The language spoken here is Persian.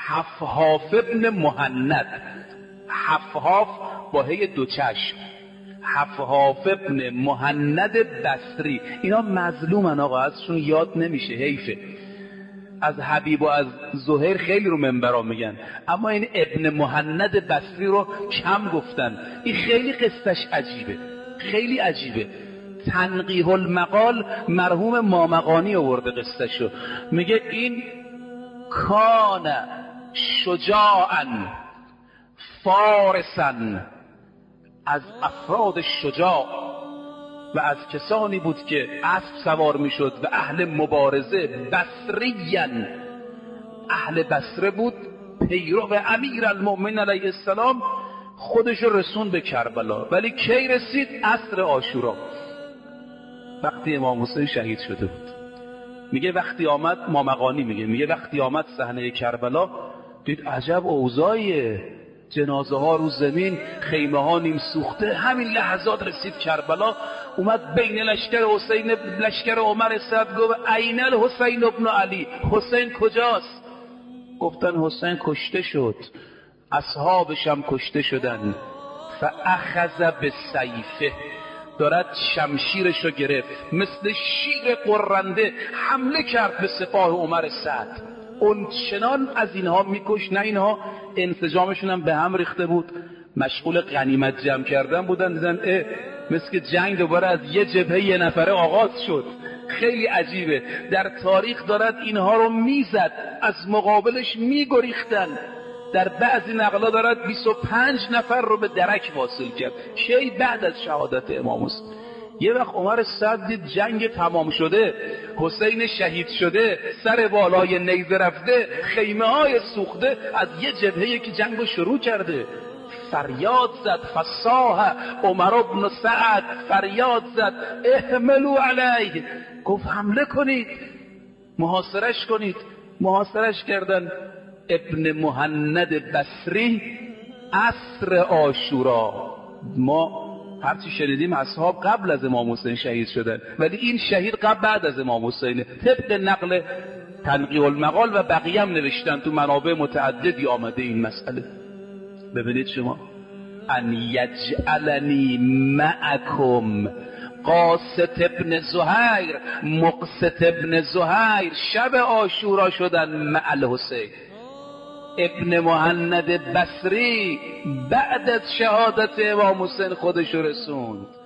حفحاف ابن مهند، حفحاف با هی دو چشم، حفحاف ابن مهند بصری. اینا مظلومن آقا، ازشون یاد نمیشه، حیفه. از حبیب و از زهیر خیلی رو منبرا میگن، اما این ابن مهند بصری رو کم گفتن. این خیلی قصهش عجیبه، خیلی عجیبه. تنقیح المقال مرحوم مامقانی آورده قصهشو، میگه این کان شجاعا فارسا، از افراد شجاع و از کسانی بود که اسب سوار میشد و اهل مبارزه، بصریاً اهل بصره بود، پیرو امیر المؤمنین علیه السلام، خودش رسون به کربلا. ولی کی رسید؟ عصر عاشورا، وقتی امام حسین شهید شده بود. میگه وقتی آمد، مامقانی میگه وقتی آمد صحنه کربلا، دید عجب اوضاعیه، جنازه ها رو زمین، خیمه ها نیم سوخته. همین لحظات رسید کربلا، اومد بین لشکر حسین، لشکر عمر سعد، گفت این الحسین ابن علی، حسین کجاست؟ گفتن حسین کشته شد، اصحابش هم کشته شدن. فاخذ بسیفه، دارد شمشیرشو گرفت، مثل شیر قرنده حمله کرد به سپاه عمر سعد. اون چنان از اینها میکش، نه اینها انسجامشون هم به هم ریخته بود، مشغول غنیمت جمع کردن بودن. دیدن مثل که جنگ دوباره از یه جبهه یه نفره آغاز شد. خیلی عجیبه، در تاریخ دارد اینها رو میزد، از مقابلش میگریختن. در بعضی نقلا دارد 25 نفر رو به درک واصل کرد. کی؟ بعد از شهادت امام حسین. یه وقت عمر سعد دید جنگ تمام شده، حسین شهید شده، سر بالای نیزه رفته، خیمه های سوخته، از یه جبهه که جنگ رو شروع کرده. فریاد زد، فصاح عمر بن سعد، فریاد زد احملوا علیه، گفت حمله کنید، محاصرش کنید. محاصرش کردن. ابن مهند بصری عصر عاشورا. ما هرچی شنیدیم اصحاب قبل از امام حسین شهید شدن، ولی این شهید بعد از امام حسین، طبق نقل تنقیح المقال و بقیه هم نوشتن، تو منابع متعددی آمده این مسئله. ببینید شما، ان یجعلنی معکم قاسط ابن زهیر، مقسط ابن زهیر، شب عاشورا شدن مع الحسین. ابن مهند بصری بعد از شهادت امام حسین خودش رسوند.